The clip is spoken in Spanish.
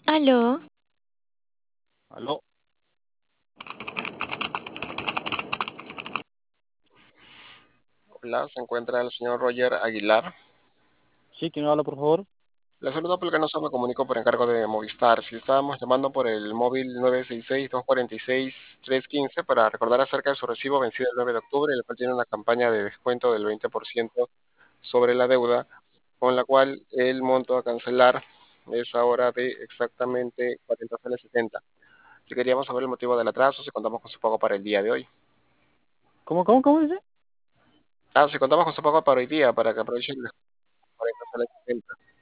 Aló, Aló, Hola, se encuentra el señor Roger Aguilar. sí, ¿quién habla, por favor? Le saludo porque no se me comunico por encargo de Movistar. Si estábamos llamando por el móvil 966-246-315 para recordar acerca de su recibo vencido el 9 de octubre, el cual tiene una campaña de descuento del 20% sobre la deuda, con la cual el monto a cancelar es ahora de exactamente 40,70 soles. Si queríamos saber el motivo del atraso, si contamos con su pago para el día de hoy. ¿Cómo dice? Si contamos con su pago para hoy día, para que aprovechen los 40,70 soles.